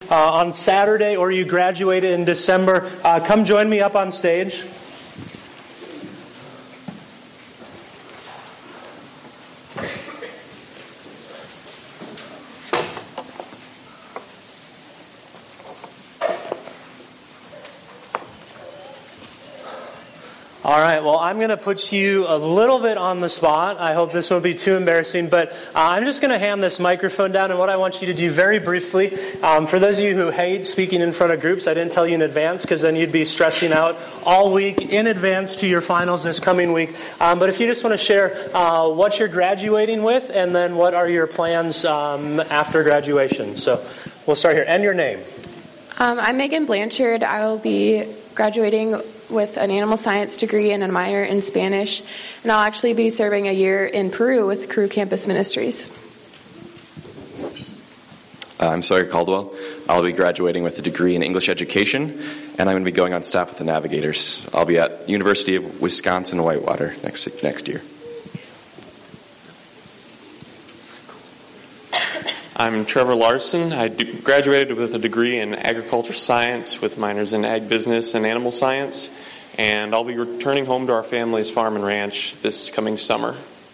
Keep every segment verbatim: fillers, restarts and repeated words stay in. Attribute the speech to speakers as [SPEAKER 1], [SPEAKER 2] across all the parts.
[SPEAKER 1] uh, on Saturday or you graduated in December, uh, come join me up on stage. All right, well, I'm going to put you a little bit on the spot. I hope this won't be too embarrassing, but uh, I'm just going to hand this microphone down, and what I want you to do very briefly, um, for those of you who hate speaking in front of groups, I didn't tell you in advance, because then you'd be stressing out all week in advance to your finals this coming week. Um, but if you just want to share uh, what you're graduating with, and then what are your plans um, after graduation. So we'll start here. And your name.
[SPEAKER 2] Um, I'm Megan Blanchard. I will be graduating with an animal science degree and a minor in Spanish, and I'll actually be serving a year in Peru with Cru Campus Ministries.
[SPEAKER 3] Uh, I'm Sawyer Caldwell. I'll be graduating with a degree in English education, and I'm going to be going on staff with the Navigators. I'll be at University of Wisconsin-Whitewater next next year.
[SPEAKER 4] I'm Trevor Larson. I graduated with a degree in agriculture science with minors in ag business and animal science, and I'll be returning home to our family's farm and ranch this coming summer.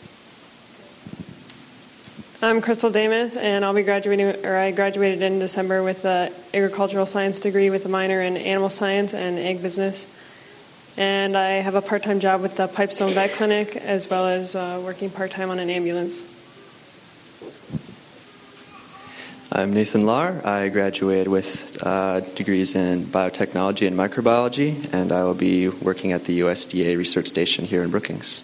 [SPEAKER 5] I'm Crystal Damath, and I'll be graduating, or I graduated in December with an agricultural science degree with a minor in animal science and ag business. And I have a part-time job with the Pipestone Vet Clinic, as well as uh, working part-time on an ambulance.
[SPEAKER 6] I'm Nathan Lahr. I graduated with uh, degrees in biotechnology and microbiology, and I will be working at the U S D A research station here in Brookings.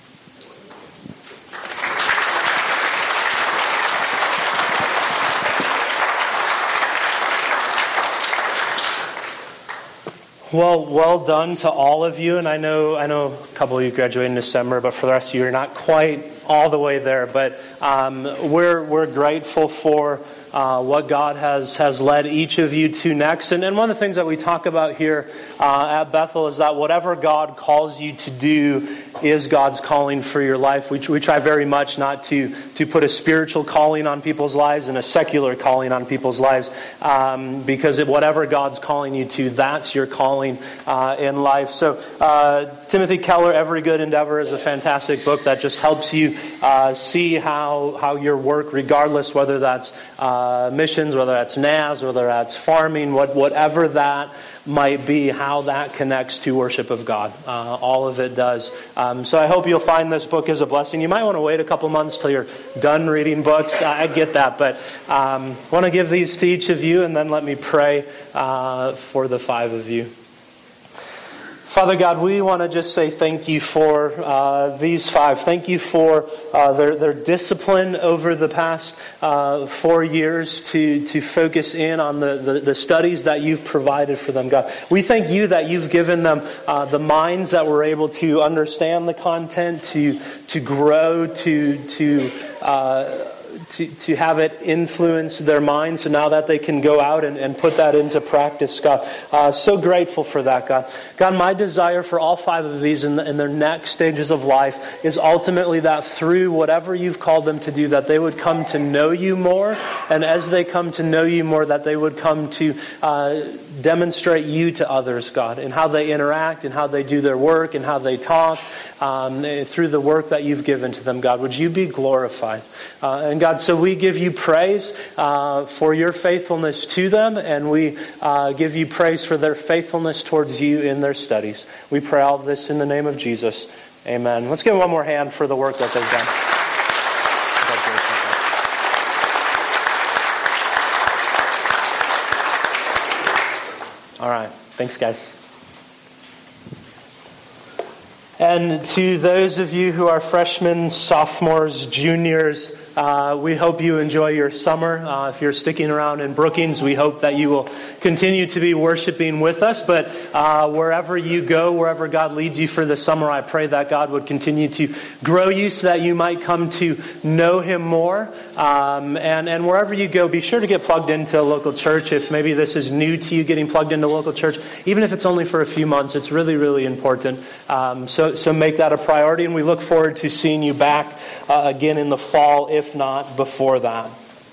[SPEAKER 1] Well, well done to all of you, and I know I know a couple of you graduated in December, but for the rest of you, you're not quite all the way there. But um, we're we're grateful for uh, what God has has led each of you to next. And, and one of the things that we talk about here uh, at Bethel is that whatever God calls you to do is God's calling for your life. We we try very much not to to put a spiritual calling on people's lives and a secular calling on people's lives, um, because if whatever God's calling you to, that's your calling uh, in life. So uh, Timothy Keller, Every Good Endeavor, is a fantastic book that just helps you uh, see how how your work, regardless whether that's uh, missions, whether that's N A S, whether that's farming, what whatever that might be, how that connects to worship of God. Uh, all of it does. Um, so I hope you'll find this book as a blessing. You might want to wait a couple months till you're done reading books. I get that, but um, I want to give these to each of you, and then let me pray uh, for the five of you. Father God, we want to just say thank you for uh, these five. Thank you for uh, their, their discipline over the past uh, four years to, to focus in on the, the, the studies that you've provided for them, God. We thank you that you've given them uh, the minds that were able to understand the content, to to grow, to to uh, To, to have it influence their minds, so now that they can go out and, and put that into practice, God. Uh, so grateful for that, God. God, my desire for all five of these in, the, in their next stages of life is ultimately that through whatever you've called them to do, that they would come to know you more, and as they come to know you more, that they would come to uh, demonstrate you to others, God, in how they interact, and how they do their work, and how they talk, um, through the work that you've given to them, God. Would you be glorified? Uh, and God, so we give you praise uh, for your faithfulness to them, and we uh, give you praise for their faithfulness towards you in their studies. We pray all this in the name of Jesus. Amen. Let's give them one more hand for the work that they've done. All right. Thanks, guys. And to those of you who are freshmen, sophomores, juniors, uh, we hope you enjoy your summer. Uh, if you're sticking around in Brookings, we hope that you will continue to be worshiping with us. But uh, wherever you go, wherever God leads you for the summer, I pray that God would continue to grow you so that you might come to know Him more. Um, and, and wherever you go, be sure to get plugged into a local church. If maybe this is new to you, getting plugged into a local church, even if it's only for a few months, it's really, really important. Um, so, so make that a priority, and we look forward to seeing you back uh, again in the fall, if not before that.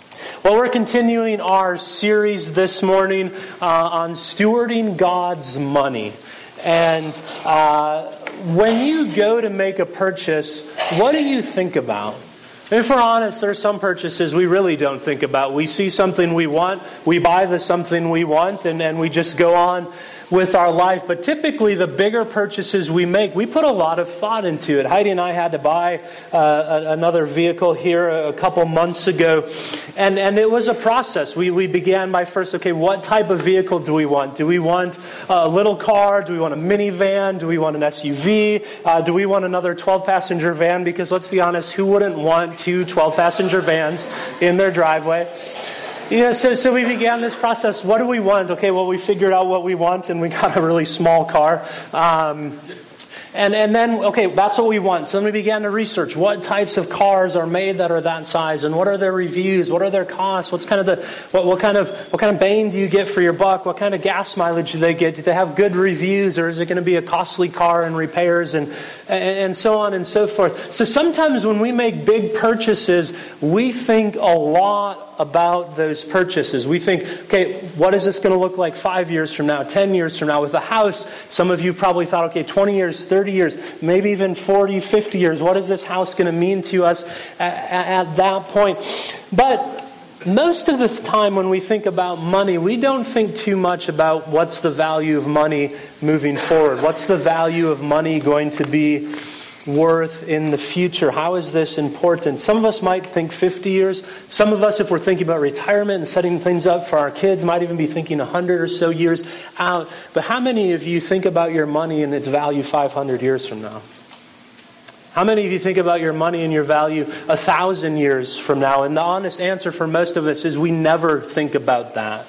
[SPEAKER 1] Well, we're continuing our series this morning uh, on stewarding God's money. And uh, when you go to make a purchase, what do you think about? If we're honest, there are some purchases we really don't think about. We see something we want, we buy the something we want, and, and we just go on with our life. But typically the bigger purchases we make, we put a lot of thought into it. Heidi and I had to buy uh, another vehicle here a couple months ago. And, and it was a process. We, we began by first, okay, what type of vehicle do we want? Do we want a little car? Do we want a minivan? Do we want an S U V? Uh, do we want another twelve-passenger van? Because let's be honest, who wouldn't want two twelve-passenger vans in their driveway? Yeah, so, so we began this process. What do we want? Okay, well, we figured out what we want, and we got a really small car. Um, and, and then, okay, that's what we want. So then we began to research what types of cars are made that are that size, and what are their reviews, what are their costs, what's kind of the what, what kind of what kind of bang do you get for your buck, what kind of gas mileage do they get, do they have good reviews, or is it going to be a costly car and repairs, and, and, and so on and so forth. So sometimes when we make big purchases, we think a lot about those purchases. We think, okay, what is this going to look like five years from now, ten years from now? With a house, some of you probably thought, okay, twenty years, thirty years, maybe even forty, fifty years. What is this house going to mean to us at, at that point? But most of the time when we think about money, we don't think too much about what's the value of money moving forward. What's the value of money going to be worth in the future? How is this important? Some of us might think fifty years. Some of us, if we're thinking about retirement and setting things up for our kids, might even be thinking one hundred or so years out. But how many of you think about your money and its value five hundred years from now? How many of you think about your money and your value one thousand years from now? And the honest answer for most of us is we never think about that.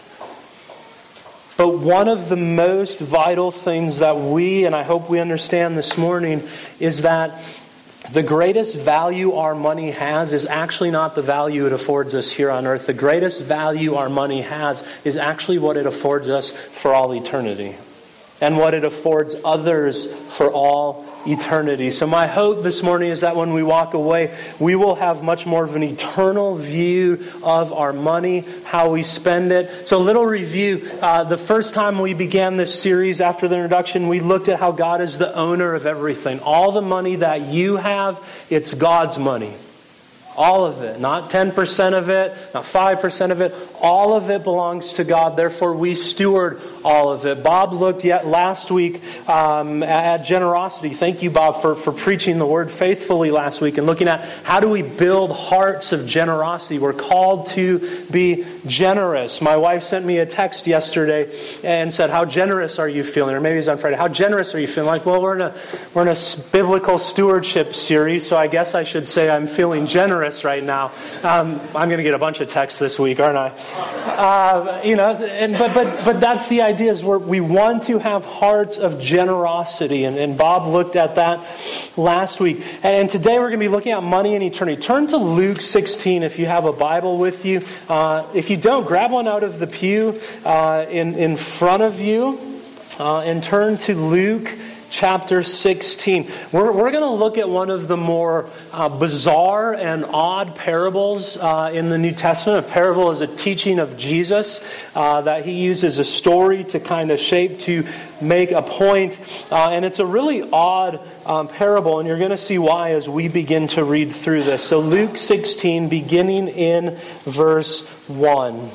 [SPEAKER 1] But one of the most vital things that we, and I hope we understand this morning, is that the greatest value our money has is actually not the value it affords us here on earth. The greatest value our money has is actually what it affords us for all eternity, and what it affords others for all eternity. So my hope this morning is that when we walk away, we will have much more of an eternal view of our money, how we spend it. So a little review. Uh, the first time we began this series after the introduction, we looked at how God is the owner of everything. All the money that you have, it's God's money. All of it. Not ten percent of it, not five percent of it. All of it belongs to God. Therefore, we steward all of it. Bob looked yet last week um, at generosity. Thank you, Bob, for, for preaching the word faithfully last week and looking at how do we build hearts of generosity. We're called to be generous. My wife sent me a text yesterday and said, "How generous are you feeling?" Or maybe it was on Friday. "How generous are you feeling?" Like, well, we're in a we're in a biblical stewardship series, so I guess I should say I'm feeling generous right now. Um, I'm going to get a bunch of texts this week, aren't I? Uh, you know, and but but but that's the idea, is where we want to have hearts of generosity, and, and Bob looked at that last week. And today we're going to be looking at money and eternity. Turn to Luke sixteen if you have a Bible with you. Uh, if you don't, grab one out of the pew uh, in in front of you, uh, and turn to Luke chapter sixteen. We're, we're going to look at one of the more uh, bizarre and odd parables uh, in the New Testament. A parable is a teaching of Jesus uh, that he uses a story to kind of shape, to make a point. Uh, and it's a really odd um, parable, and you're going to see why as we begin to read through this. So Luke sixteen, beginning in verse one.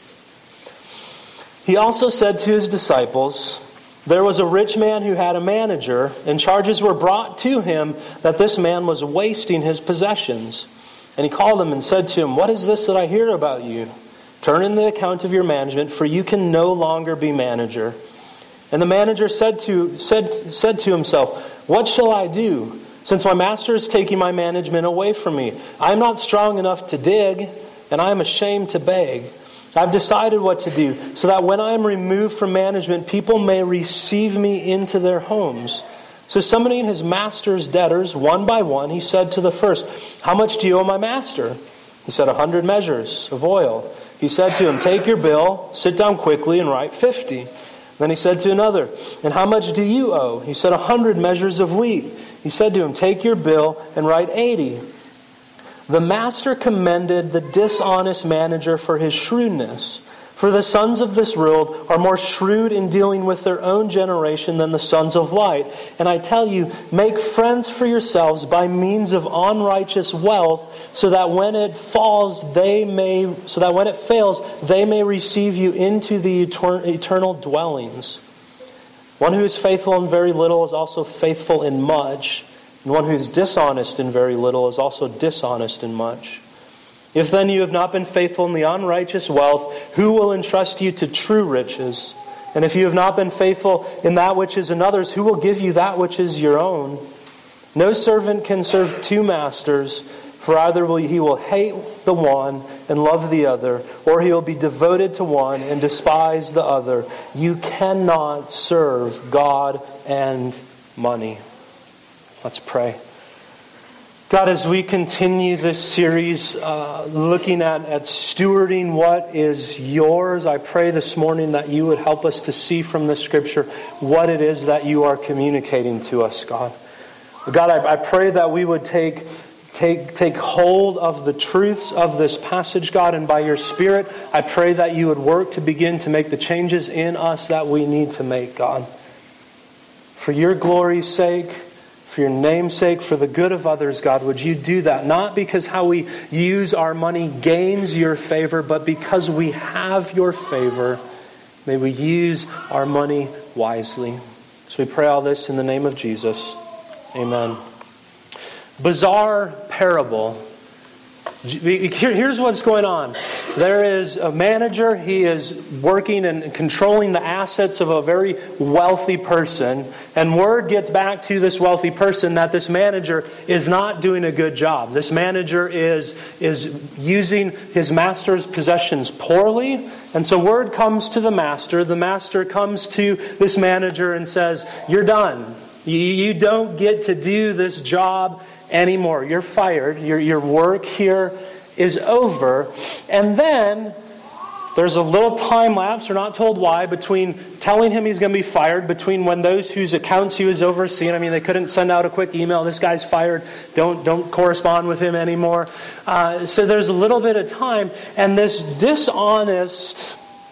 [SPEAKER 1] He also said to his disciples, "There was a rich man who had a manager, and charges were brought to him that this man was wasting his possessions. And he called him and said to him, 'What is this that I hear about you? Turn in the account of your management, for you can no longer be manager.' And the manager said to said said to himself, 'What shall I do, since my master is taking my management away from me? I am not strong enough to dig, and I am ashamed to beg. I've decided what to do, so that when I am removed from management, people may receive me into their homes.' So summoning his master's debtors, one by one, he said to the first, 'How much do you owe my master?' He said, a hundred measures of oil.' He said to him, 'Take your bill, sit down quickly, and write fifty.' Then he said to another, 'And how much do you owe?' He said, a hundred measures of wheat.' He said to him, 'Take your bill, and write eighty.' The master commended the dishonest manager for his shrewdness. For the sons of this world are more shrewd in dealing with their own generation than the sons of light. And I tell you, make friends for yourselves by means of unrighteous wealth, so that when it falls, they may, so that when it fails, they may receive you into the eternal dwellings. One who is faithful in very little is also faithful in much, and one who is dishonest in very little is also dishonest in much. If then you have not been faithful in the unrighteous wealth, who will entrust you to true riches? And if you have not been faithful in that which is another's, who will give you that which is your own? No servant can serve two masters, for either will he will hate the one and love the other, or he will be devoted to one and despise the other. You cannot serve God and money. Let's pray. God, as we continue this series uh, looking at, at stewarding what is yours, I pray this morning that you would help us to see from the Scripture what it is that you are communicating to us, God. God, I, I pray that we would take, take, take hold of the truths of this passage, God, and by your Spirit, I pray that you would work to begin to make the changes in us that we need to make, God. For your glory's sake, for your name's sake, for the good of others, God, would you do that? Not because how we use our money gains your favor, but because we have your favor, may we use our money wisely. So we pray all this in the name of Jesus. Amen. Bizarre parable. Here's what's going on. There is a manager. He is working and controlling the assets of a very wealthy person. And word gets back to this wealthy person that this manager is not doing a good job. This manager is, is using his master's possessions poorly. And so word comes to the master. The master comes to this manager and says, "You're done. You, you don't get to do this job anymore. You're fired. Your, your work here is over." And then there's a little time lapse, we're not told why, between telling him he's going to be fired, between when those whose accounts he was overseeing, I mean, they couldn't send out a quick email, "This guy's fired, don't don't correspond with him anymore." Uh, so there's a little bit of time, and this dishonest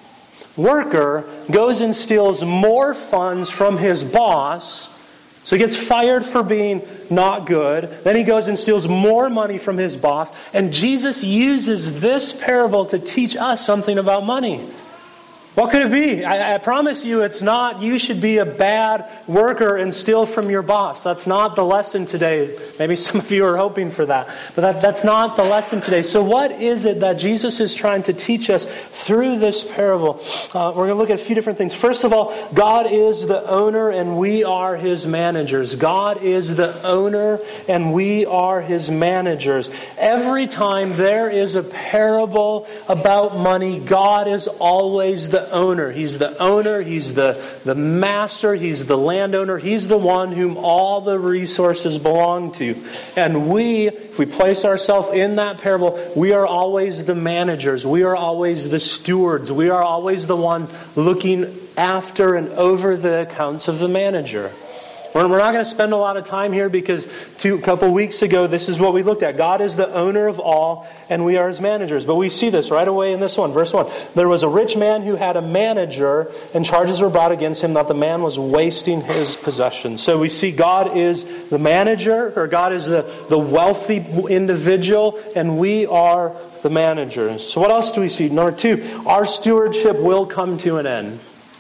[SPEAKER 1] worker goes and steals more funds from his boss. So he gets fired for being not good. Then he goes and steals more money from his boss. And Jesus uses this parable to teach us something about money. What could it be? I, I promise you it's not you should be a bad worker and steal from your boss. That's not the lesson today. Maybe some of you are hoping for that. But that, that's not the lesson today. So what is it that Jesus is trying to teach us through this parable? Uh, we're going to look at a few different things. First of all, God is the owner and we are His managers. God is the owner and we are His managers. Every time there is a parable about money, God is always the owner. He's the owner. He's the, the master. He's the landowner. He's the one whom all the resources belong to. And we, if we place ourselves in that parable, we are always the managers. We are always the stewards. We are always the one looking after and over the accounts of the manager. We're not going to spend a lot of time here because two, a couple weeks ago, this is what we looked at. God is the owner of all, and we are His managers. But we see this right away in this one. Verse one. There was a rich man who had a manager, and charges were brought against him that the man was wasting his possessions. So we see God is the manager, or God is the, the wealthy individual, and we are the managers. So what else do we see? Number two, our stewardship will come to an end.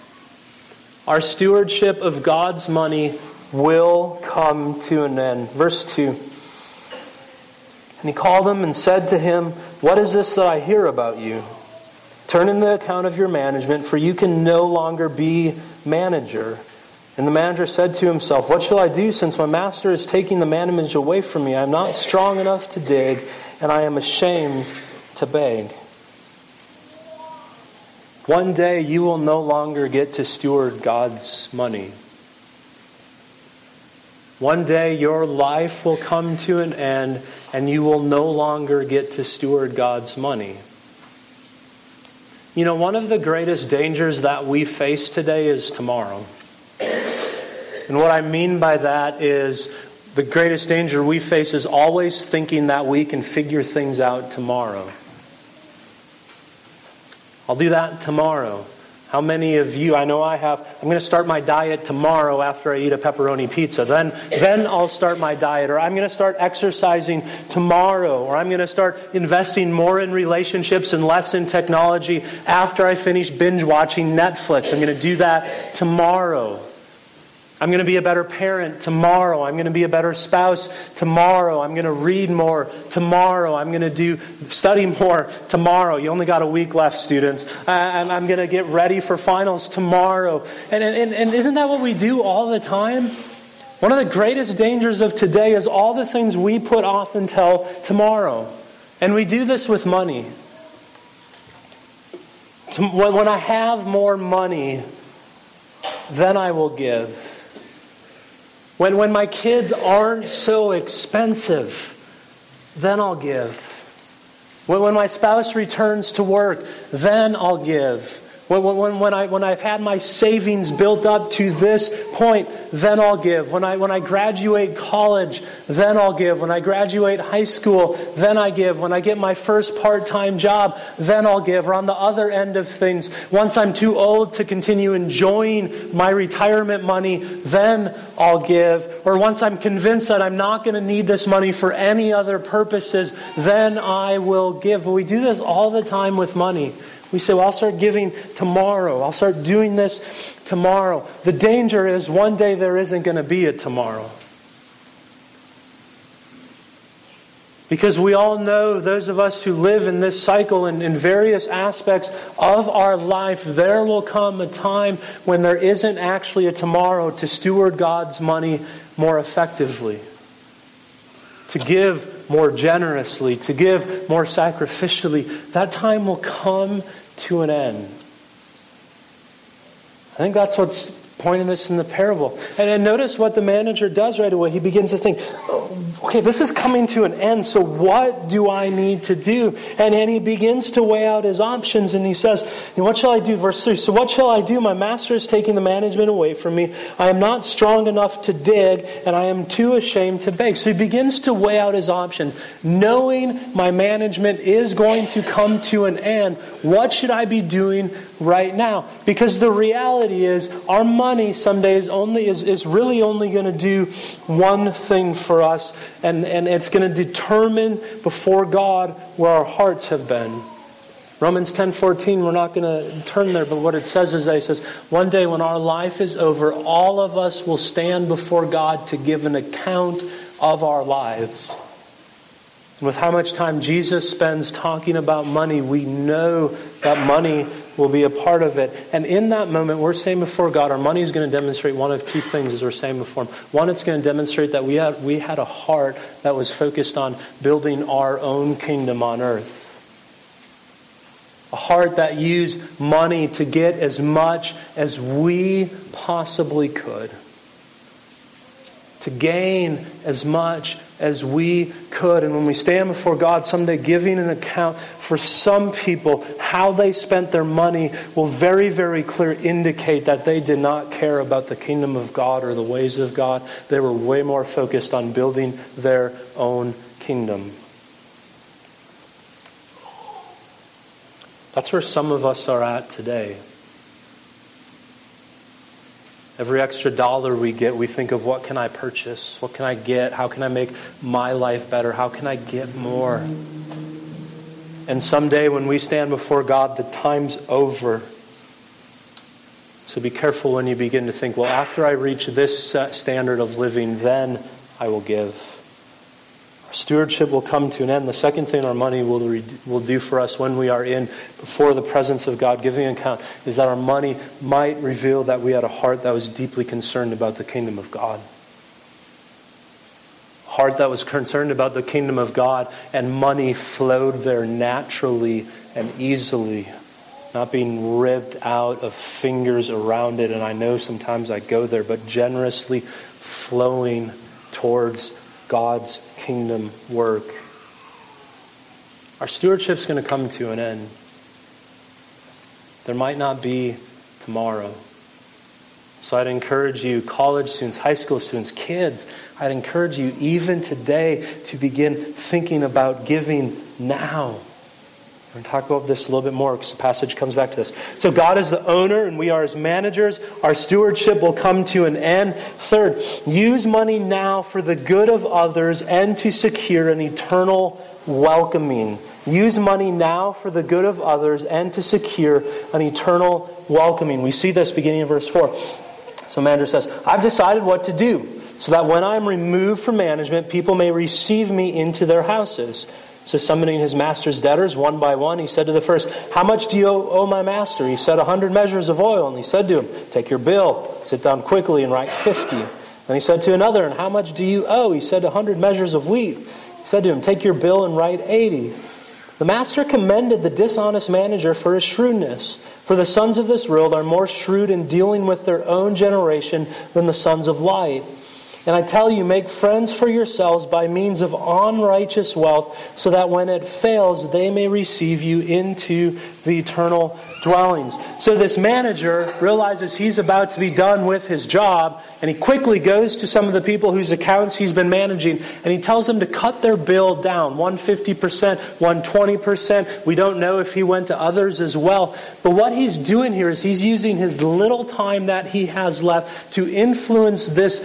[SPEAKER 1] Our stewardship of God's money will come to an end. Verse two. And he called him and said to him, "What is this that I hear about you? Turn in the account of your management, for you can no longer be manager." And the manager said to himself, "What shall I do, since my master is taking the management away from me? I am not strong enough to dig, and I am ashamed to beg." One day you will no longer get to steward God's money. One day your life will come to an end and you will no longer get to steward God's money. You know, one of the greatest dangers that we face today is tomorrow. And what I mean by that is The greatest danger we face is always thinking that we can figure things out tomorrow. I'll do that tomorrow. How many of you, I know I have, I'm going to start my diet tomorrow after I eat a pepperoni pizza. Then, then I'll start my diet. Or I'm going to start exercising tomorrow. Or I'm going to start investing more in relationships and less in technology after I finish binge watching Netflix. I'm going to do that tomorrow. I'm going to be a better parent tomorrow. I'm going to be a better spouse tomorrow. I'm going to read more tomorrow. I'm going to do study more tomorrow. You only got a week left, students. I'm, I'm going to get ready for finals tomorrow. And, and, and isn't that what we do all the time? One of the greatest dangers of today is all the things we put off until tomorrow. And we do this with money. When I have more money, then I will give. When when my kids aren't so expensive, then I'll give. When when my spouse returns to work, then I'll give. When when when I when I've had my savings built up to this point, then I'll give. When I when I graduate college, then I'll give. When I graduate high school, then I give. When I get my first part-time job, then I'll give. Or on the other end of things, once I'm too old to continue enjoying my retirement money, then I'll give. Or once I'm convinced that I'm not going to need this money for any other purposes, then I will give. But we do this all the time with money. We say, well, I'll start giving tomorrow. I'll start doing this tomorrow. The danger is one day there isn't going to be a tomorrow. Because we all know, those of us who live in this cycle and in various aspects of our life, there will come a time when there isn't actually a tomorrow to steward God's money more effectively, to give more generously, to give more sacrificially. That time will come to an end. I think that's what's pointing this in the parable. And then notice what the manager does right away. He begins to think, oh, okay, this is coming to an end, so what do I need to do? And then he begins to weigh out his options, and he says, what shall I do? Verse three, so what shall I do? My master is taking the management away from me. I am not strong enough to dig, and I am too ashamed to beg. So he begins to weigh out his options. Knowing my management is going to come to an end, what should I be doing right now? Because the reality is, our money some days only is, is really only going to do one thing for us, and, and it's going to determine before God where our hearts have been. Romans ten fourteen, we're not going to turn there, but what it says is that it says, one day when our life is over, all of us will stand before God to give an account of our lives. And with how much time Jesus spends talking about money, we know that money will be a part of it. And in that moment, we're saying before God, our money is going to demonstrate one of two things, as we're saying before Him. One, it's going to demonstrate that we had, we had a heart that was focused on building our own kingdom on earth. A heart that used money to get as much as we possibly could. To gain as much as we could. And when we stand before God someday giving an account, for some people, how they spent their money will very, very clearly indicate that they did not care about the kingdom of God or the ways of God. They were way more focused on building their own kingdom. That's where some of us are at today. Every extra dollar we get, we think of, what can I purchase? What can I get? How can I make my life better? How can I get more? And someday when we stand before God, the time's over. So be careful when you begin to think, well, after I reach this standard of living, then I will give. Our stewardship will come to an end. The second thing our money will re- will do for us when we are in before the presence of God giving an account is that our money might reveal that we had a heart that was deeply concerned about the kingdom of God. A heart that was concerned about the kingdom of God, and money flowed there naturally and easily, not being ripped out of fingers around it. And I know sometimes I go there, but generously flowing towards God's kingdom work. Our stewardship's going to come to an end. There might not be tomorrow. So I'd encourage you, college students, high school students, kids, I'd encourage you even today to begin thinking about giving now. We're going to talk about this a little bit more because the passage comes back to this. So God is the owner and we are his managers. Our stewardship will come to an end. Third, use money now for the good of others and to secure an eternal welcoming. Use money now for the good of others and to secure an eternal welcoming. We see this beginning in verse four. So manager says, I've decided what to do so that when I'm removed from management, people may receive me into their houses. So summoning his master's debtors one by one, he said to the first, how much do you owe my master? He said, a hundred measures of oil. And he said to him, take your bill, sit down quickly and write fifty. And he said to another, and how much do you owe? He said, a hundred measures of wheat. He said to him, take your bill and write eighty. The master commended the dishonest manager for his shrewdness. For the sons of this world are more shrewd in dealing with their own generation than the sons of light. And I tell you, make friends for yourselves by means of unrighteous wealth, so that when it fails, they may receive you into the eternal dwellings. So this manager realizes he's about to be done with his job, and he quickly goes to some of the people whose accounts he's been managing, and he tells them to cut their bill down, one hundred fifty percent, one hundred twenty percent. We don't know if he went to others as well. But what he's doing here is he's using his little time that he has left to influence this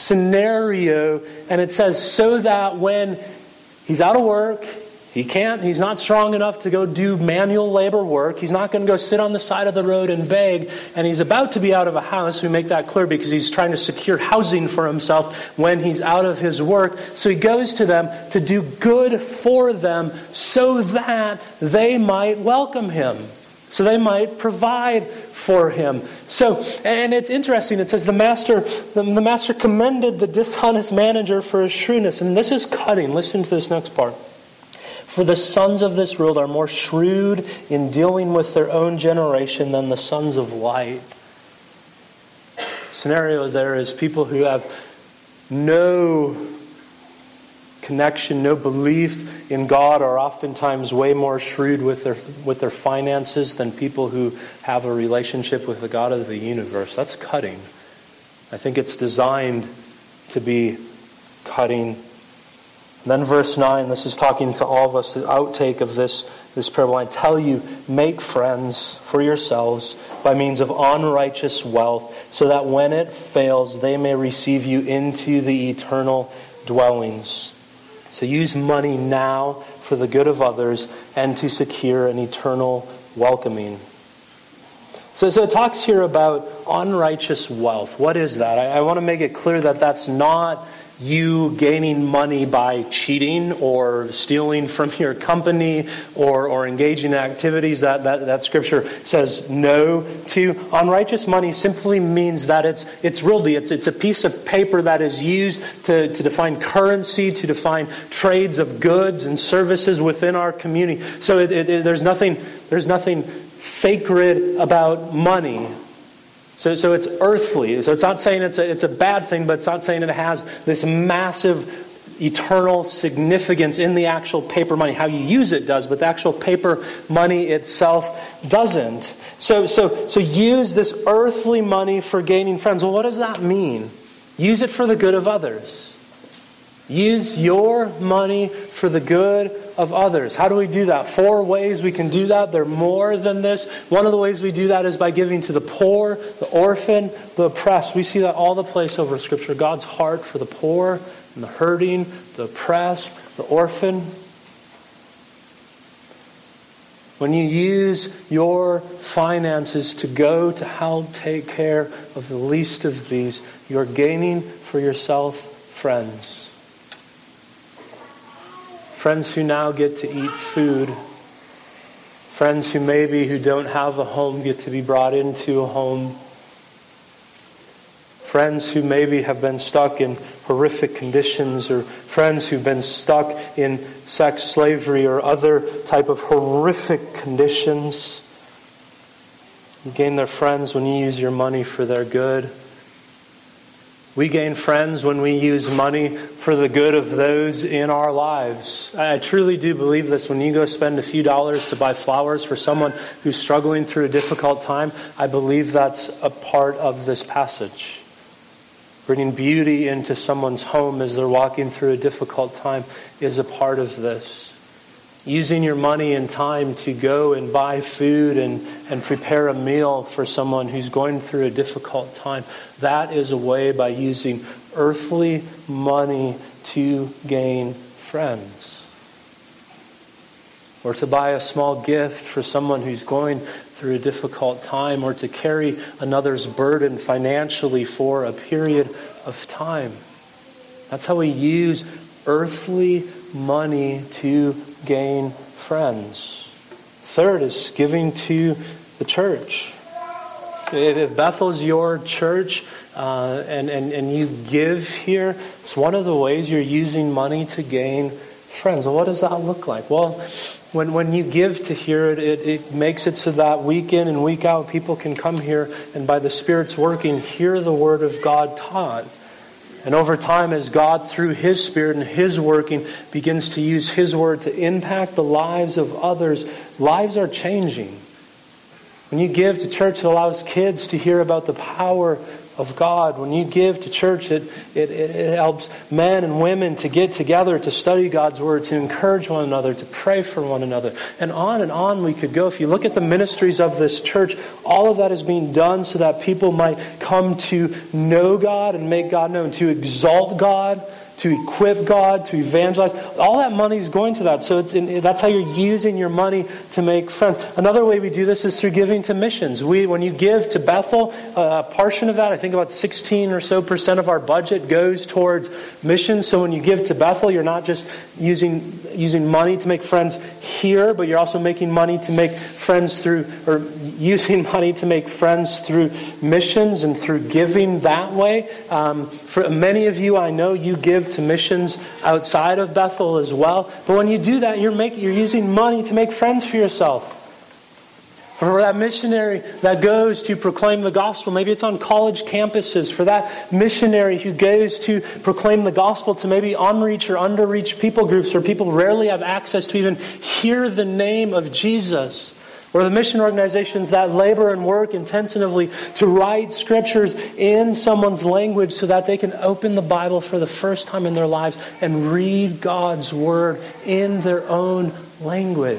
[SPEAKER 1] scenario. And it says, so that when he's out of work, He can't, he's not strong enough to go do manual labor work. He's not going to go sit on the side of the road and beg. And he's about to be out of a house. We make that clear because he's trying to secure housing for himself when he's out of his work. So he goes to them to do good for them so that they might welcome him. So they might provide for him. So, and it's interesting. It says the master, the, the master commended the dishonest manager for his shrewdness. And this is cutting. Listen to this next part. For the sons of this world are more shrewd in dealing with their own generation than the sons of light. Scenario there is people who have no connection, no belief in God are oftentimes way more shrewd with their with their finances than people who have a relationship with the God of the universe. That's cutting. I think it's designed to be cutting. Then verse nine, this is talking to all of us, the outtake of this, this parable. I tell you, make friends for yourselves by means of unrighteous wealth, so that when it fails, they may receive you into the eternal dwellings. So use money now for the good of others and to secure an eternal welcoming. So, so it talks here about unrighteous wealth. What is that? I, I want to make it clear that that's not you gaining money by cheating or stealing from your company or, or engaging in activities that, that, that Scripture says no to. Unrighteous money simply means that it's it's really it's it's a piece of paper that is used to, to define currency, to define trades of goods and services within our community. So it, it, it, there's nothing there's nothing sacred about money. So, so it's earthly. So it's not saying it's a, it's a bad thing, but it's not saying it has this massive eternal significance in the actual paper money. How you use it does, but the actual paper money itself doesn't. So, so, so use this earthly money for gaining friends. Well, what does that mean? Use it for the good of others. Use your money for the good of others. How do we do that? Four ways we can do that. They're more than this. One of the ways we do that is by giving to the poor, the orphan, the oppressed. We see that all the place over Scripture. God's heart for the poor and the hurting, the oppressed, the orphan. When you use your finances to go to help take care of the least of these, you're gaining for yourself friends. Friends who now get to eat food. Friends who maybe who don't have a home get to be brought into a home. Friends who maybe have been stuck in horrific conditions, or friends who've been stuck in sex slavery or other type of horrific conditions. You gain their friends when you use your money for their good. We gain friends when we use money for the good of those in our lives. I truly do believe this. When you go spend a few dollars to buy flowers for someone who's struggling through a difficult time, I believe that's a part of this passage. Bringing beauty into someone's home as they're walking through a difficult time is a part of this. Using your money and time to go and buy food and, and prepare a meal for someone who's going through a difficult time. That is a way by using earthly money to gain friends. Or to buy a small gift for someone who's going through a difficult time. Or to carry another's burden financially for a period of time. That's how we use earthly money to gain friends. Third is giving to the church. If Bethel's your church uh, and, and, and you give here, it's one of the ways you're using money to gain friends. Well, what does that look like? Well, when, when you give to here, it, it, it makes it so that week in and week out, people can come here and by the Spirit's working, hear the Word of God taught. And over time, as God, through His Spirit and His working, begins to use His Word to impact the lives of others, lives are changing. When you give to church, it allows kids to hear about the power of God. When you give to church, it, it, it helps men and women to get together, to study God's Word, to encourage one another, to pray for one another. And on and on we could go. If you look at the ministries of this church, all of that is being done so that people might come to know God and make God known, to exalt God, to equip God, to evangelize. All that money is going to that. So it's in, that's how you're using your money to make friends. Another way we do this is through giving to missions. We, when you give to Bethel, uh, a portion of that, I think about sixteen or so percent of our budget goes towards missions. So when you give to Bethel, you're not just using using money to make friends here, but you're also making money to make friends through, or using money to make friends through missions and through giving that way. Um, for many of you, I know you give to missions outside of Bethel as well. But when you do that, you're making, you're using money to make friends for yourself. For that missionary that goes to proclaim the gospel, maybe it's on college campuses. For that missionary who goes to proclaim the gospel to maybe unreached or underreached people groups, or people rarely have access to even hear the name of Jesus. Or the mission organizations that labor and work intensively to write scriptures in someone's language so that they can open the Bible for the first time in their lives and read God's Word in their own language.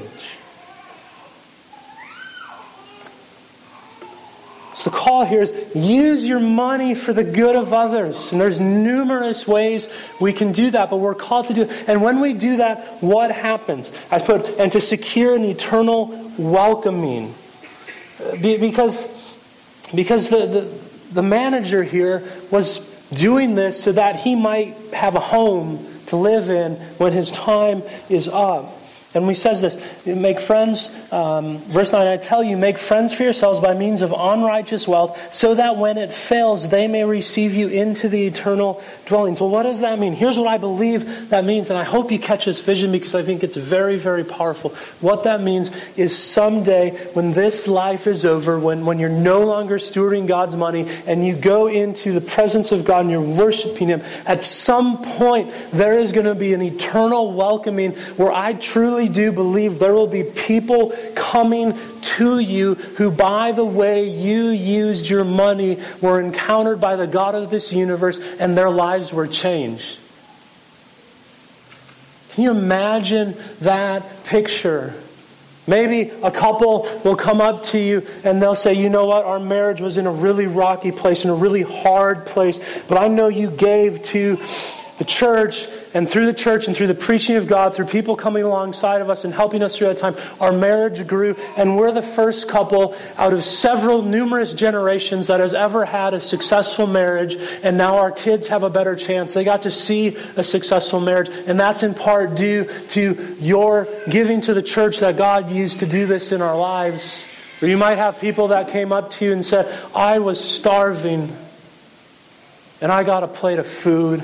[SPEAKER 1] So the call here is use your money for the good of others. And there's numerous ways we can do that, but we're called to do it. And when we do that, what happens? I put, and to secure an eternal welcoming. Because, because the, the, the manager here was doing this so that he might have a home to live in when his time is up. And he says this, make friends, um, verse nine, I tell you, make friends for yourselves by means of unrighteous wealth, so that when it fails, they may receive you into the eternal dwellings. Well, what does that mean? Here's what I believe that means, and I hope you catch this vision because I think it's very, very powerful. What that means is someday when this life is over, when, when you're no longer stewarding God's money, and you go into the presence of God and you're worshiping Him, at some point there is going to be an eternal welcoming where I truly do believe there will be people coming to you who, by the way you used your money, were encountered by the God of this universe and their lives were changed. Can you imagine that picture? Maybe a couple will come up to you and they'll say, you know what, our marriage was in a really rocky place, in a really hard place, but I know you gave to the church, and through the church and through the preaching of God, through people coming alongside of us and helping us through that time, our marriage grew, and we're the first couple out of several numerous generations that has ever had a successful marriage, and now our kids have a better chance. They got to see a successful marriage, and that's in part due to your giving to the church that God used to do this in our lives. Or you might have people that came up to you and said, I was starving, and I got a plate of food.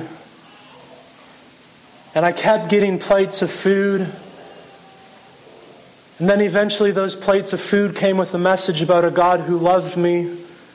[SPEAKER 1] And I kept getting plates of food. And then eventually those plates of food came with a message about a God who loved me.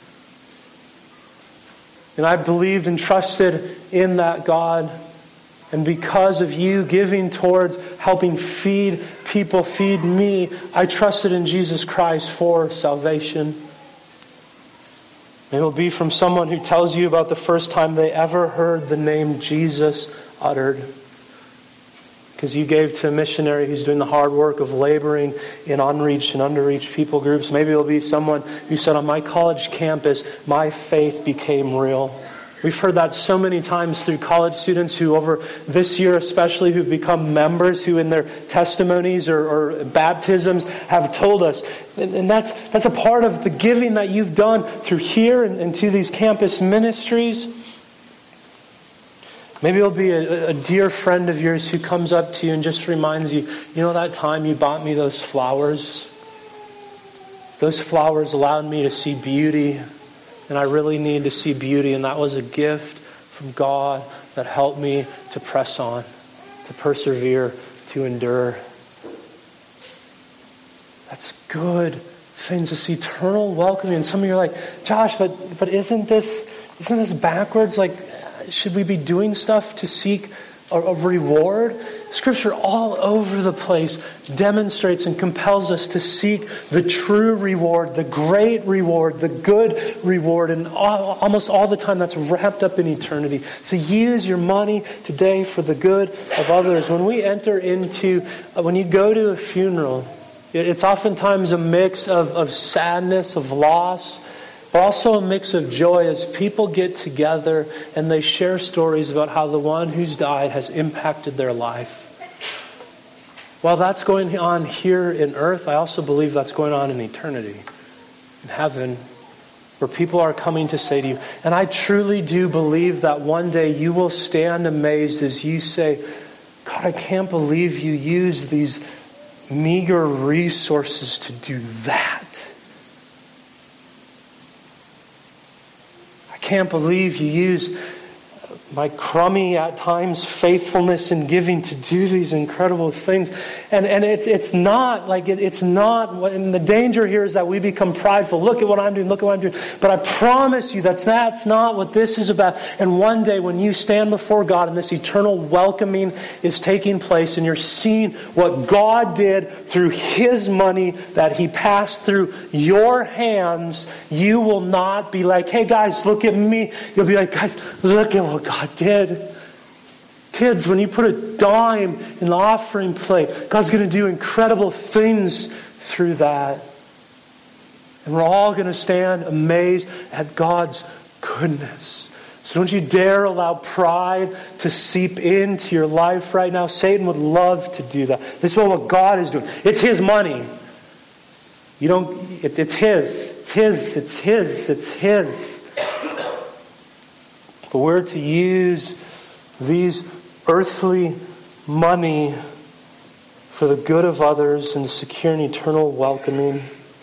[SPEAKER 1] And I believed and trusted in that God. And because of you giving towards helping feed people, feed me, I trusted in Jesus Christ for salvation. Maybe it'll be from someone who tells you about the first time they ever heard the name Jesus uttered, because you gave to a missionary who's doing the hard work of laboring in unreached and underreached people groups. Maybe it'll be someone who said, on my college campus, my faith became real. We've heard that so many times through college students who over this year especially, who've become members, who in their testimonies or, or baptisms have told us. And, and that's that's a part of the giving that you've done through here and, and to these campus ministries. Maybe it'll be a, a dear friend of yours who comes up to you and just reminds you, you know that time you bought me those flowers? Those flowers allowed me to see beauty. And I really need to see beauty, and that was a gift from God that helped me to press on, to persevere, to endure. That's good things, this eternal welcoming. And some of you are like, Josh, but but isn't this isn't this backwards? Like, should we be doing stuff to seek a, a reward? Scripture all over the place demonstrates and compels us to seek the true reward, the great reward, the good reward, and all, almost all the time that's wrapped up in eternity. So use your money today for the good of others. When we enter into, uh, when you go to a funeral, it's oftentimes a mix of, of sadness, of loss, but also a mix of joy as people get together and they share stories about how the one who's died has impacted their life. While that's going on here in earth, I also believe that's going on in eternity, in heaven, where people are coming to say to you, and I truly do believe that one day you will stand amazed as you say, God, I can't believe you use these meager resources to do that. I can't believe you use my crummy, at times, faithfulness in giving to do these incredible things. And and it's it's not, like, it, it's not, and the danger here is that we become prideful. Look at what I'm doing, look at what I'm doing. But I promise you, that's, that's not what this is about. And one day when you stand before God and this eternal welcoming is taking place and you're seeing what God did through His money that He passed through your hands, you will not be like, hey guys, look at me. You'll be like, guys, look at what God did. Kids, when you put a dime in the offering plate, God's going to do incredible things through that. And we're all going to stand amazed at God's goodness. So don't you dare allow pride to seep into your life right now. Satan would love to do that. This is what God is doing. It's His money. You don't, it, it's His. It's His. It's His. It's His. But we're to use these earthly money for the good of others and to secure an eternal welcoming.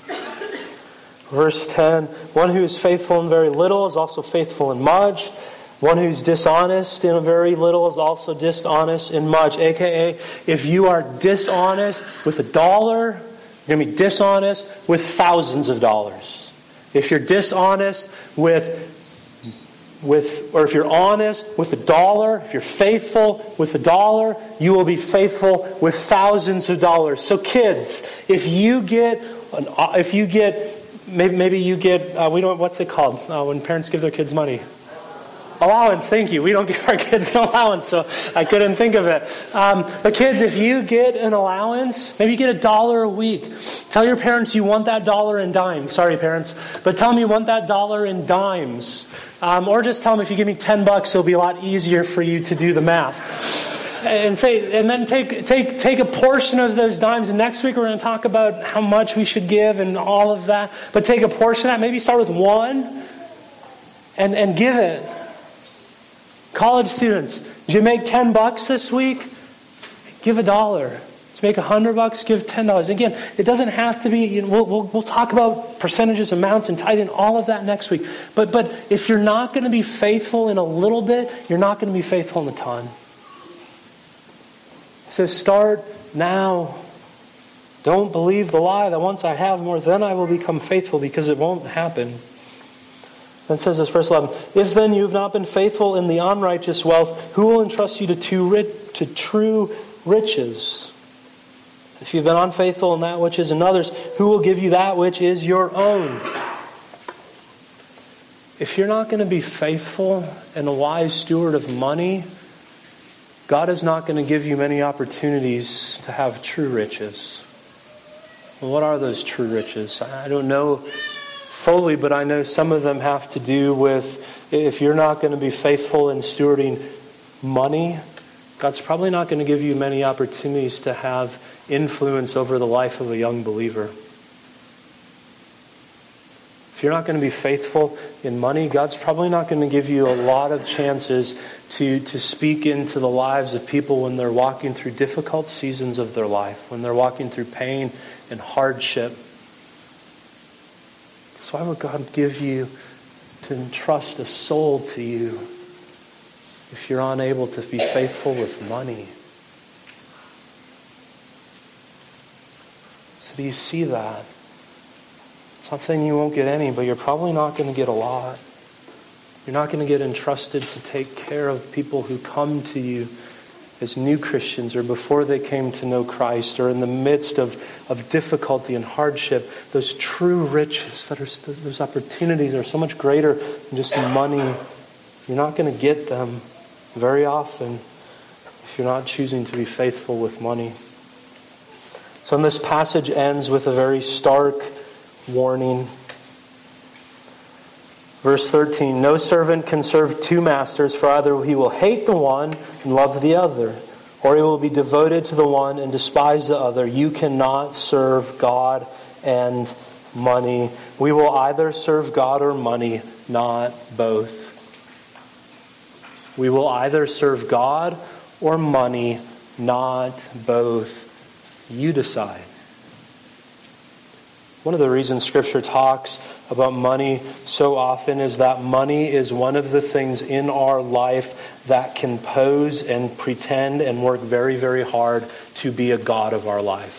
[SPEAKER 1] Verse ten, one who is faithful in very little is also faithful in much. One who's dishonest in a very little is also dishonest in much. A K A, if you are dishonest with a dollar, you're going to be dishonest with thousands of dollars. If you're dishonest with With, or if you're honest with a dollar, if you're faithful with a dollar, you will be faithful with thousands of dollars. So kids, if you get, an, if you get, maybe, maybe you get, uh, we don't, what's it called uh, when parents give their kids money? Allowance, thank you. We don't give our kids an allowance, so I couldn't think of it. Um, but kids, if you get an allowance, maybe you get a dollar a week. Tell your parents you want that dollar in dimes. Sorry, parents. But tell them you want that dollar in dimes. Um, or just tell them if you give me ten bucks, it'll be a lot easier for you to do the math. And say, and then take take take a portion of those dimes. And next week we're going to talk about how much we should give and all of that. But take a portion of that. Maybe start with one, and and give it. College students, did you make ten bucks this week? Give a dollar. Did you make a hundred bucks? Give ten dollars. Again, it doesn't have to be. You know, we'll, we'll we'll talk about percentages, amounts, and tithing, all of that next week. But but if you're not going to be faithful in a little bit, you're not going to be faithful in a ton. So start now. Don't believe the lie that once I have more, then I will become faithful, because it won't happen. Then says this, verse eleven, if then you have not been faithful in the unrighteous wealth, who will entrust you to, to, ri- to true riches? If you've been unfaithful in that which is another's, who will give you that which is your own? if you're not going to be faithful and a wise steward of money, God is not going to give you many opportunities to have true riches. Well, what are those true riches? I don't know fully, but I know some of them have to do with, if you're not going to be faithful in stewarding money, God's probably not going to give you many opportunities to have influence over the life of a young believer. If you're not going to be faithful in money, God's probably not going to give you a lot of chances to, to speak into the lives of people when they're walking through difficult seasons of their life, when they're walking through pain and hardship. So why would God give you to entrust a soul to you if you're unable to be faithful with money? So do you see that? It's not saying you won't get any, but you're probably not going to get a lot. You're not going to get entrusted to take care of people who come to you as new Christians or before they came to know Christ or in the midst of, of difficulty and hardship. Those true riches, that are, those opportunities are so much greater than just money. You're not going to get them very often if you're not choosing to be faithful with money. So this passage ends with a very stark warning. Verse thirteen, no servant can serve two masters, for either he will hate the one and love the other, or he will be devoted to the one and despise the other. You cannot serve God and money. We will either serve God or money, not both. We will either serve God or money, not both. You decide. One of the reasons Scripture talks about money so often is that money is one of the things in our life that can pose and pretend and work very, very hard to be a god of our life.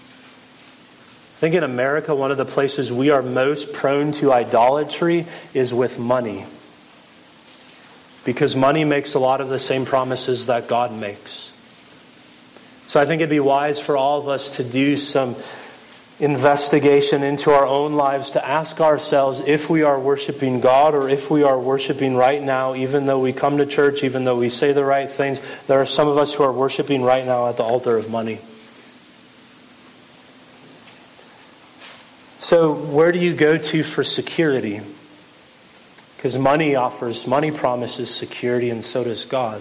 [SPEAKER 1] I think in America, one of the places we are most prone to idolatry is with money. Because money makes a lot of the same promises that God makes. So I think it'd be wise for all of us to do some investigation into our own lives to ask ourselves if we are worshiping God or if we are worshiping right now, even though we come to church, even though we say the right things. There are some of us who are worshiping right now at the altar of money. So where do you go to for security? Because money offers, money promises security, and so does God.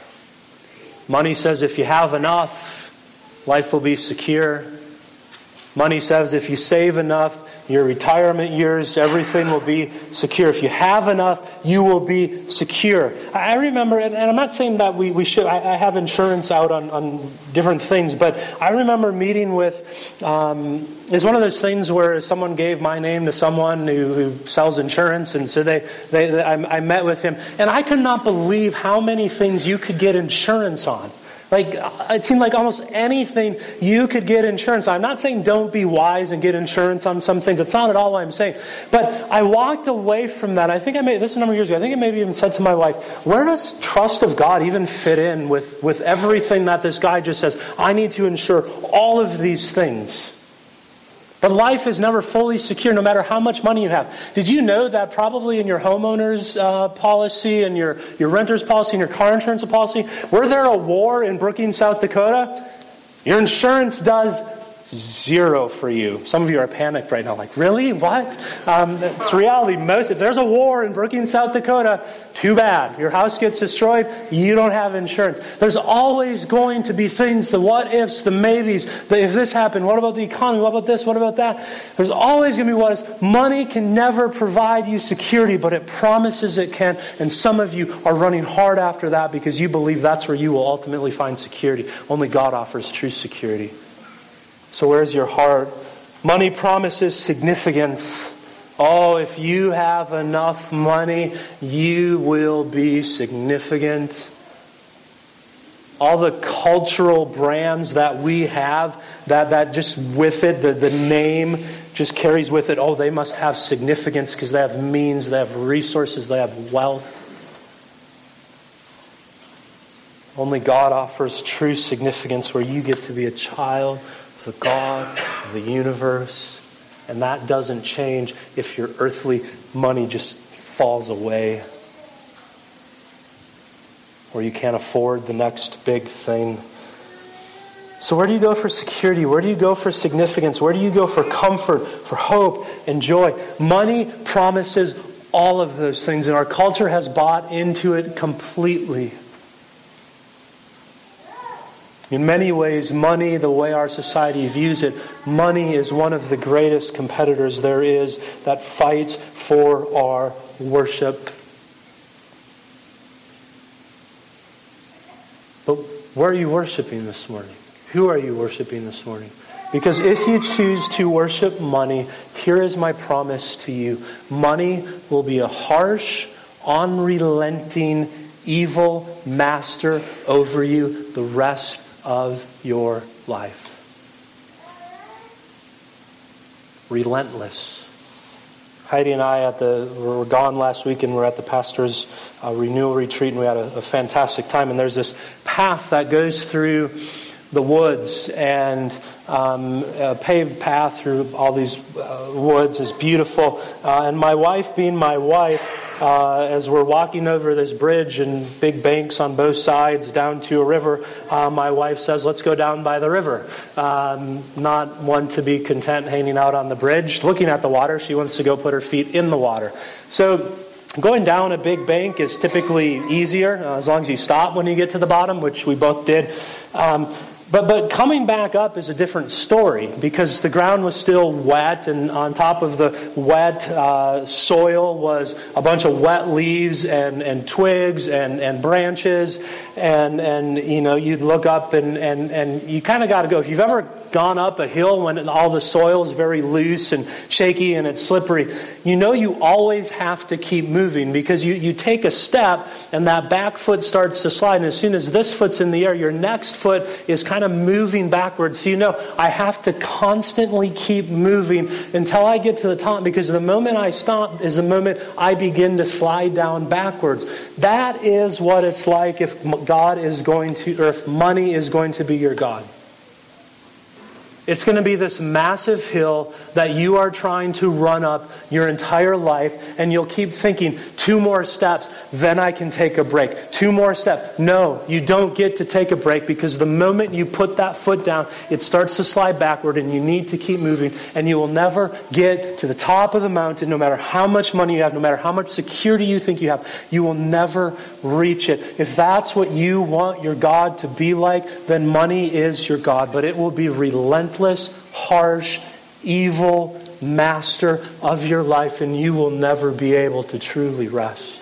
[SPEAKER 1] Money says if you have enough, life will be secure. Money says if you save enough, your retirement years, everything will be secure. If you have enough, you will be secure. I remember, and I'm not saying that we, we should, I, I have insurance out on, on different things, but I remember meeting with, um, it's one of those things where someone gave my name to someone who, who sells insurance, and so they, they, they I, I met with him, and I could not believe how many things you could get insurance on. Like, it seemed like almost anything you could get insurance on. I'm not saying don't be wise and get insurance on some things. It's not at all what I'm saying. But I walked away from that. I think I made this a number of years ago. I think I maybe even said to my wife, where does trust of God even fit in with, with everything that this guy just says? I need to insure all of these things. But life is never fully secure no matter how much money you have. Did you know that probably in your homeowner's uh, policy and your, your renter's policy and your car insurance policy, were there a war in Brookings, South Dakota, your insurance does zero for you. Some of you are panicked right now, like, really? What? Um, it's reality. Most, if there's a war in Brookings, South Dakota, too bad. Your house gets destroyed, you don't have insurance. There's always going to be things, the what-ifs, the maybes, the if this happened, what about the economy, what about this, what about that? There's always going to be what-ifs. Money can never provide you security, but it promises it can, and some of you are running hard after that because you believe that's where you will ultimately find security. Only God offers true security. So where's your heart? Money promises significance. Oh, if you have enough money, you will be significant. All the cultural brands that we have, that, that just with it, the, the name just carries with it, oh, they must have significance because they have means, they have resources, they have wealth. Only God offers true significance where you get to be a child the God of the universe. And that doesn't change if your earthly money just falls away, or you can't afford the next big thing. So where do you go for security? Where do you go for significance? Where do you go for comfort, for hope and joy? Money promises all of those things, and our culture has bought into it completely. In many ways, money, the way our society views it, money is one of the greatest competitors there is that fights for our worship. But where are you worshiping this morning? Who are you worshiping this morning? Because if you choose to worship money, here is my promise to you. Money will be a harsh, unrelenting, evil master over you the rest of your life. Relentless. Heidi and I at the we were gone last week, and we were at the pastor's uh, renewal retreat, and we had a, a fantastic time. And there's this path that goes through the woods, and um, a paved path through all these uh, woods is beautiful. Uh, and my wife, being my wife, uh, as we're walking over this bridge and big banks on both sides down to a river, uh, my wife says, "Let's go down by the river." Um, not one to be content hanging out on the bridge, looking at the water. She wants to go put her feet in the water. So going down a big bank is typically easier, uh, as long as you stop when you get to the bottom, which we both did. Um, But but coming back up is a different story, because the ground was still wet, and on top of the wet uh, soil was a bunch of wet leaves and, and twigs and, and branches, and and you know you'd look up and and, and you kind of got to go. If you've ever gone up a hill when all the soil is very loose and shaky and it's slippery, you know you always have to keep moving, because you, you take a step and that back foot starts to slide, and as soon as this foot's in the air, your next foot is kind of moving backwards. So you know, I have to constantly keep moving until I get to the top, because the moment I stop is the moment I begin to slide down backwards. That is what it's like if God is going to, or if money is going to be your God. It's going to be this massive hill that you are trying to run up your entire life, and you'll keep thinking, two more steps, then I can take a break. Two more steps. No, you don't get to take a break, because the moment you put that foot down, it starts to slide backward, and you need to keep moving, and you will never get to the top of the mountain, no matter how much money you have, no matter how much security you think you have. You will never reach it. If that's what you want your God to be like, then money is your God, but it will be relentless, harsh, evil master of your life, and you will never be able to truly rest.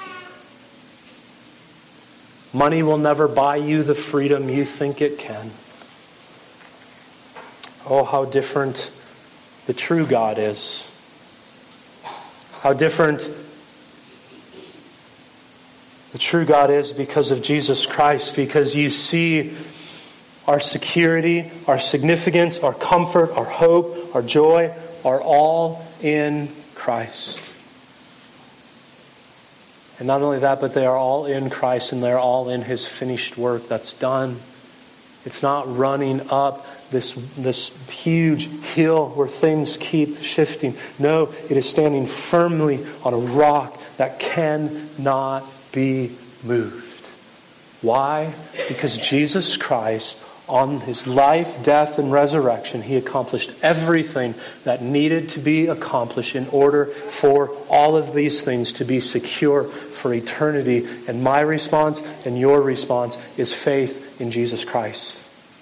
[SPEAKER 1] Money will never buy you the freedom you think it can. Oh, how different the true God is. How different the true God is because of Jesus Christ, because you see our security, our significance, our comfort, our hope, our joy are all in Christ. And not only that, but they are all in Christ, and they're all in His finished work that's done. It's not running up this, this huge hill where things keep shifting. No, it is standing firmly on a rock that cannot be moved. Why? Because Jesus Christ, on His life, death, and resurrection, He accomplished everything that needed to be accomplished in order for all of these things to be secure for eternity. And my response and your response is faith in Jesus Christ.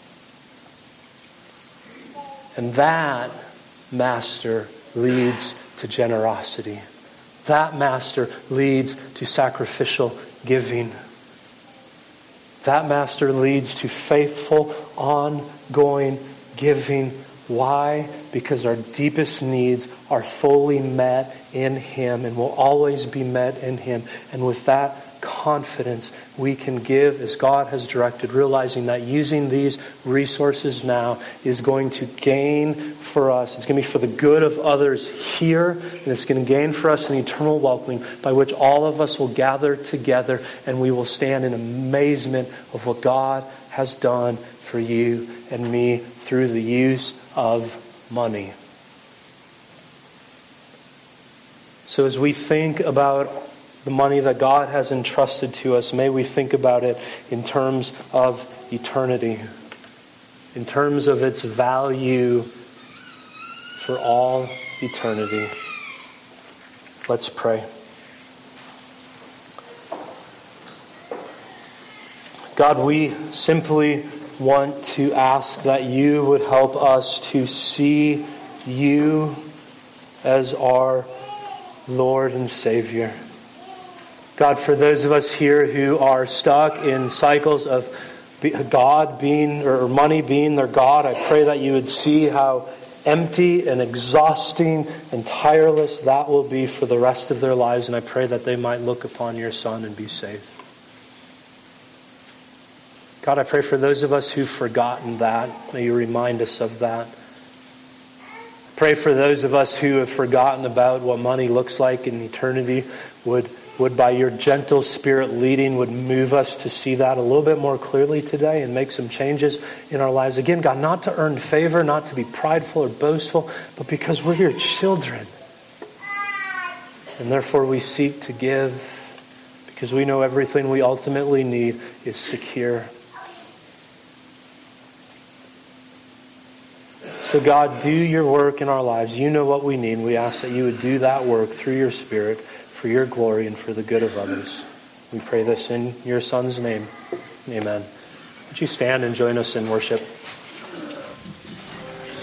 [SPEAKER 1] And that master leads to generosity. That master leads to sacrificial giving. That master leads to faithful, ongoing giving. Why? Because our deepest needs are fully met in Him and will always be met in Him. And with that confidence, we can give as God has directed, realizing that using these resources now is going to gain for us. It's going to be for the good of others here, and it's going to gain for us an eternal welcoming by which all of us will gather together, and we will stand in amazement of what God has done for you and me through the use of money. So as we think about the money that God has entrusted to us, may we think about it in terms of eternity, in terms of its value for all eternity. Let's pray. God, we simply want to ask that you would help us to see you as our Lord and Savior. God, for those of us here who are stuck in cycles of God being, or money being their God, I pray that you would see how empty and exhausting and tireless that will be for the rest of their lives, and I pray that they might look upon your Son and be saved. God, I pray for those of us who've forgotten that, may you remind us of that. Pray for those of us who have forgotten about what money looks like in eternity, would, would by your gentle Spirit leading, would move us to see that a little bit more clearly today and make some changes in our lives. Again, God, not to earn favor, not to be prideful or boastful, but because we're your children. And therefore we seek to give, because we know everything we ultimately need is secure. So God, do your work in our lives. You know what we need. We ask that you would do that work through your Spirit for your glory and for the good of others. We pray this in your Son's name. Amen. Would you stand and join us in worship?